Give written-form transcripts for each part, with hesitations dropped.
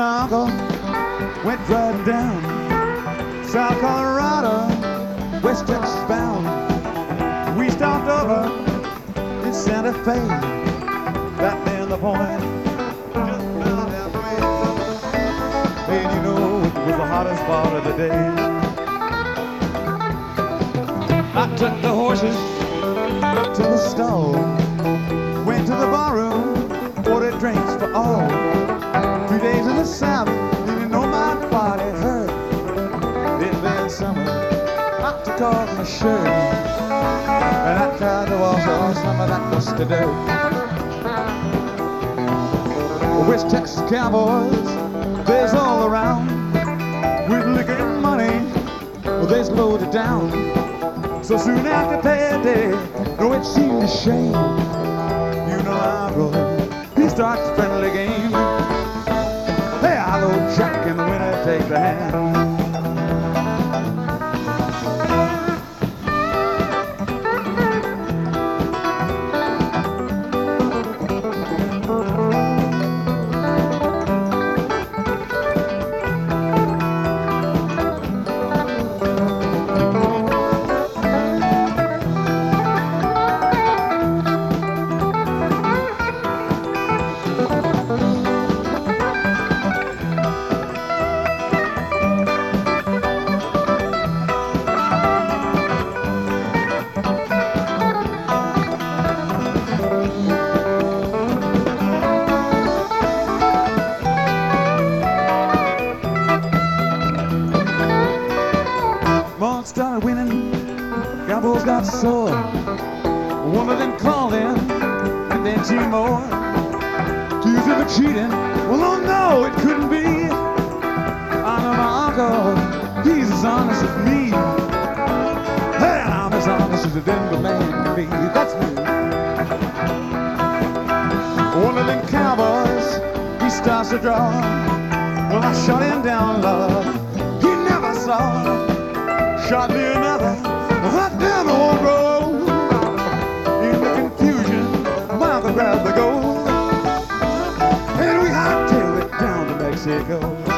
my uncle went driving down South Colorado, West Texas bound. We stopped over in Santa Fe, right there in the point, just about halfway. And you know it was the hottest part of the day. I took the horses to the stall, went to the barroom, ordered drinks for all. 3 days in the South, didn't know my body hurt. It's been summer, I took off my shirt, and I tried to wash off some of that dusty dirt. West Texas cowboys, they's all around, with liquor and money, well, they's loaded down. So soon after payday, though it seemed a shame, you know I go, he starts a friendly game. Hey, I go Jack and the winner take the hand. Started winning, cowboys got sore. One of them called in, and then two more. Accused him of cheating. Well, oh no, it couldn't be. I know my uncle, he's as honest as me. Hey, I'm as honest as a Denver man can be. That's me. One of them cowboys, he starts to draw. Well, I shot him down, love. He never saw. Shot me another, right down the old road. In the confusion, my uncle grabbed the gold, and we hightailed it down to Mexico.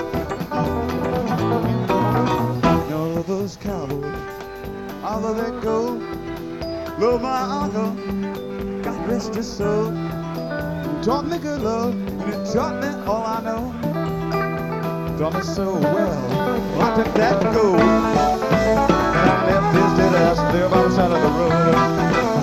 None of those cowboys, all of that gold, love my uncle, God rest his soul. He taught me good love, and it taught me all I know. Taught me so well, I took that gold, and I left his dead ass there by the side of the road.